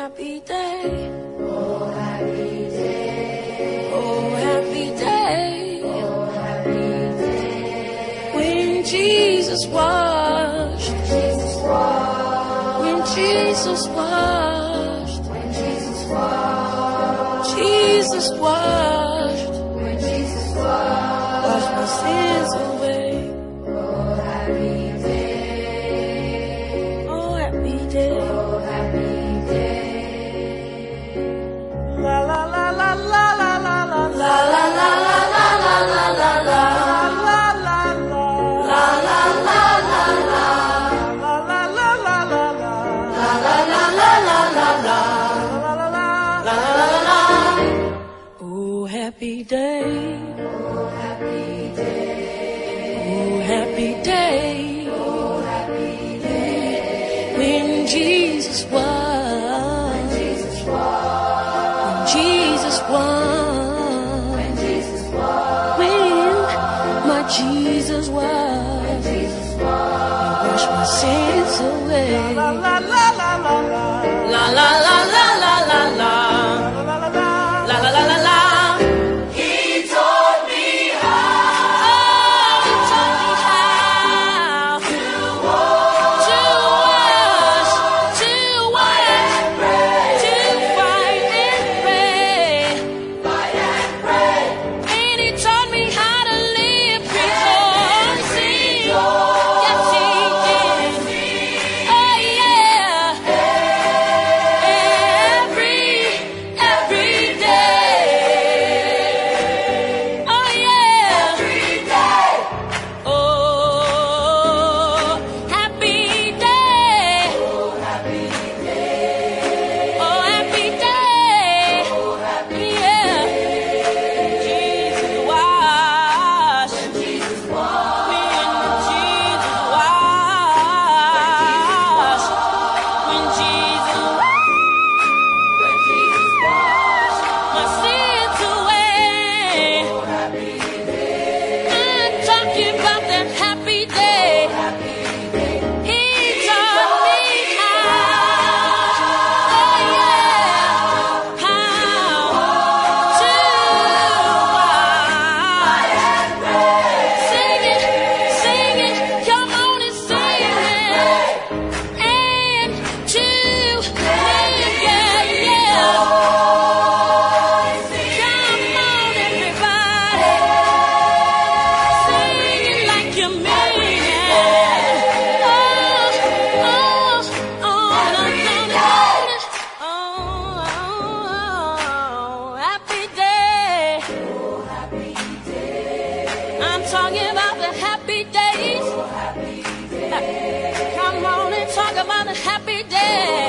happy day. Oh, happy day. Oh, happy day. Oh, happy day. When Jesus washed. When Jesus washed. When Jesus washed. When Jesus washed. Jesus washed. When Jesus washed. Washed my sins away. Oh, happy day. Oh, happy day. Oh, happy day. La la la la la la la la la la la la la la la la happy day. Oh, happy day. Oh, happy day. Oh, happy day. When Jesus won. When Jesus won. When Jesus won. When Jesus won. When my Jesus won. When Jesus won. He washed my sins away. La la la la la la. La la la la la la la. La la la la la. Talking about the happy days. Oh, happy day. Come on and talk about the happy days.